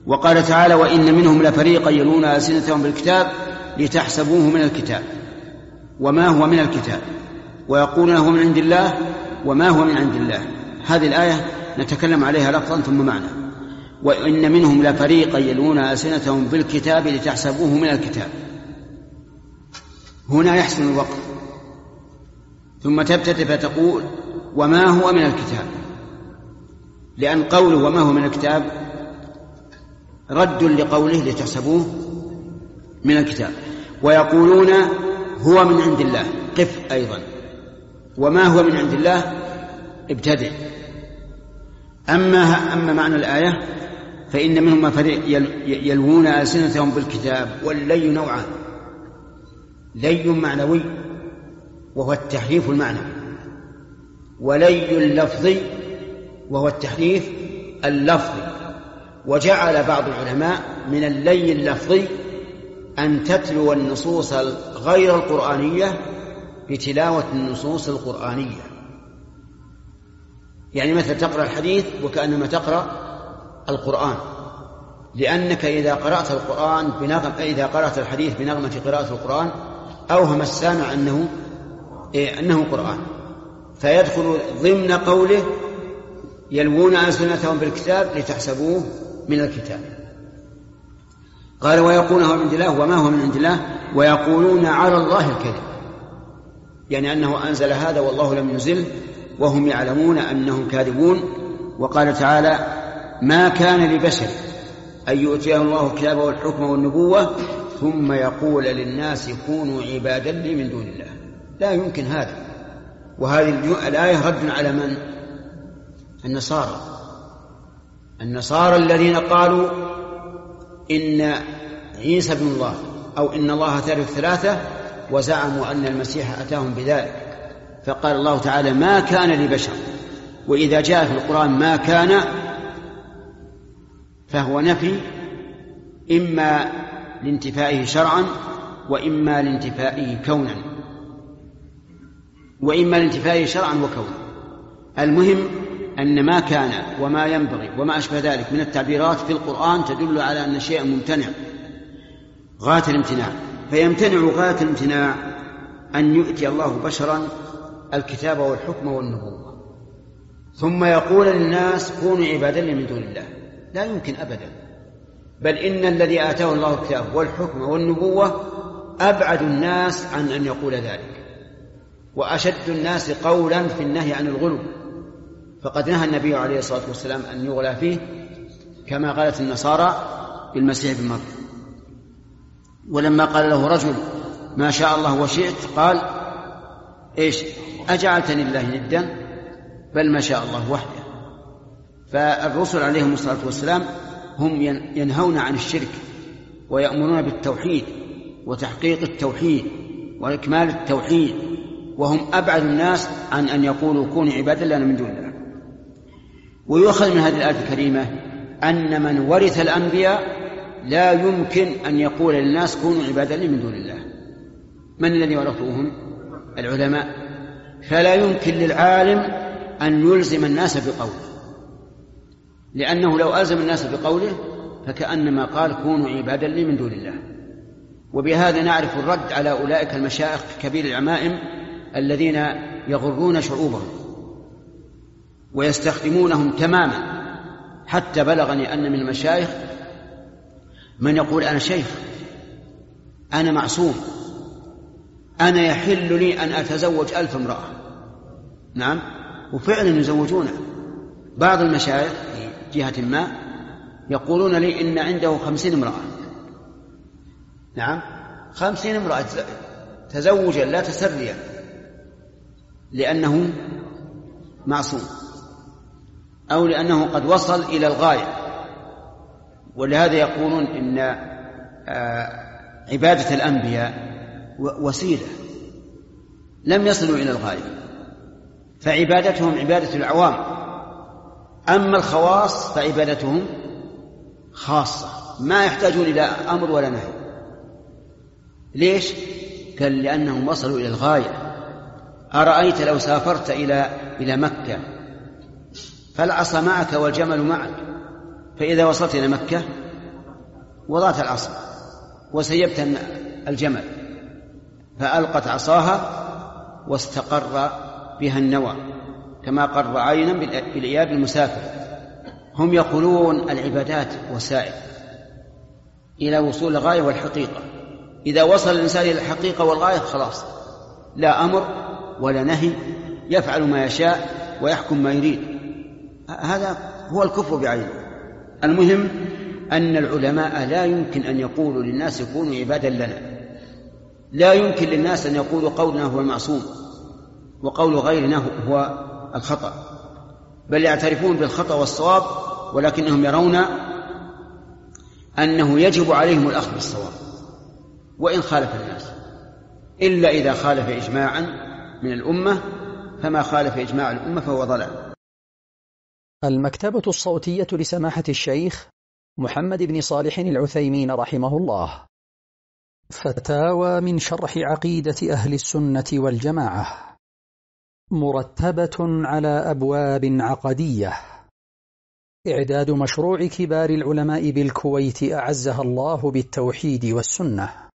وقال تعالى وإن منهم لفريقا يلون ألسنتهم بالكتاب لتحسبوه من الكتاب وما هو من الكتاب ويقولون هو من عند الله وما هو من عند الله. هذه الآية نتكلم عليها لفظا ثم معنى. وإن منهم لفريقا يلون ألسنتهم بالكتاب لتحسبوه من الكتاب، هنا يحسن الوقف ثم تبتدئ فتقول وما هو من الكتاب، لأن قوله وما هو من الكتاب رد لقوله لتحسبوه من الكتاب. ويقولون هو من عند الله، قف أيضا، وما هو من عند الله ابتدئ. أما معنى الآية فإن منهم فريق يلوون ألسنتهم بالكتاب. واللي نوعان، لي معنوي وهو التحريف المعنوي، ولي اللفظي وهو التحريف اللفظي. وجعل بعض العلماء من اللي اللفظي أن تتلو النصوص غير القرآنية بتلاوة النصوص القرآنية، يعني مثل تقرأ الحديث وكأنما تقرأ القرآن، لأنك إذا قرأت الحديث بنغمة قراءة القرآن أوهم السامع أنه قرآن، فيدخل ضمن قوله يلوون ألسنتهم بالكتاب لتحسبوه من الكتاب. قال ويقولون هو من عند الله وما هو من عند الله ويقولون على الله الكذب، يعني أنه أنزل هذا والله لم ينزله وهم يعلمون أنهم كاذبون. وقال تعالى ما كان لبشر أن يؤتيه الله الكتاب والحكم والنبوة ثم يقول للناس كونوا عبادا لي من دون الله، لا يمكن هذا. وهذه الآية رد على من؟ النصارى الذين قالوا إن عيسى ابن الله أو إن الله ثالث ثلاثة، وزعموا أن المسيح أتاهم بذلك. فقال الله تعالى ما كان لبشر، وإذا جاء في القرآن ما كان فهو نفي إما لانتفائه شرعا وإما لانتفائه كونا، وإما لانتفائه شرعا وكونا. المهم أن ما كان وما ينبغي وما أشبه ذلك من التعبيرات في القرآن تدل على أن شيئا ممتنع غاية الامتناع، فيمتنع غاية الامتناع أن يؤتي الله بشرا الكتاب والحكم والنبوة ثم يقول للناس كونوا عبادا لي من دون الله، لا يمكن أبدا. بل إن الذي آتاه الله الكتاب والحكم والنبوة أبعد الناس عن أن يقول ذلك، وأشد الناس قولا في النهي عن الغلو، فقد نهى النبي عليه الصلاة والسلام أن يغلى فيه كما قالت النصارى بالمسيح بن مريم. ولما قال له رجل ما شاء الله وشئت قال إيش أجعلتني الله ندا بل ما شاء الله وحده. فالرسل عليهم الصلاة والسلام هم ينهون عن الشرك ويأمرون بالتوحيد وتحقيق التوحيد وإكمال التوحيد، وهم أبعد الناس عن أن يقولوا كونوا عبادا لنا من دون الله. ويؤخذ من هذه الآية الكريمة أن من ورث الأنبياء لا يمكن أن يقول للناس كونوا عبادا لي من دون الله. من الذي ورثوهم؟ العلماء. فلا يمكن للعالم أن يلزم الناس بقوله، لأنه لو ألزم الناس بقوله فكأنما قال كونوا عبادا لي من دون الله. وبهذا نعرف الرد على أولئك المشايخ كبير العمائم الذين يغرون شعوبهم ويستخدمونهم تماما، حتى بلغني أن من المشايخ من يقول أنا شيخ، أنا معصوم، أنا يحل لي أن أتزوج 1000 امرأة. نعم، وفعلا يزوجون. بعض المشايخ في جهة ما يقولون لي إن عنده 50 امرأة. نعم، 50 امرأة تزوجا لا تسريا، لأنه معصوم أو لأنه قد وصل إلى الغاية. ولهذا يقولون إن عبادة الأنبياء وسيلة، لم يصلوا إلى الغاية، فعبادتهم عبادة العوام، أما الخواص فعبادتهم خاصة ما يحتاجون إلى أمر ولا نهي. ليش؟ قال لأنهم وصلوا إلى الغاية. أرأيت لو سافرت إلى مكة فالعصا معك والجمل معك، فإذا وصلت إلى مكة وضعت العصا وسيبت الجمل، فألقت عصاها واستقر بها النوى كما قر عينا بالإياب المسافر. هم يقولون العبادات وسائل إلى وصول الغاية والحقيقة، إذا وصل الإنسان إلى الحقيقة والغاية خلاص لا أمر ولا نهي، يفعل ما يشاء ويحكم ما يريد. هذا هو الكفر بعينه. المهم أن العلماء لا يمكن أن يقولوا للناس كونوا عبادا لنا، لا يمكن للناس أن يقولوا قولنا هو المعصوم وقول غيرنا هو الخطأ، بل يعترفون بالخطأ والصواب، ولكنهم يرون أنه يجب عليهم الأخذ بالصواب وإن خالف الناس، إلا إذا خالف إجماعا من الأمة، فما خالف إجماع الأمة فهو ضلال. المكتبة الصوتية لسماحة الشيخ محمد بن صالح العثيمين رحمه الله. فتاوى من شرح عقيدة أهل السنة والجماعة، مرتبة على أبواب عقدية. إعداد مشروع كبار العلماء بالكويت أعزها الله بالتوحيد والسنة.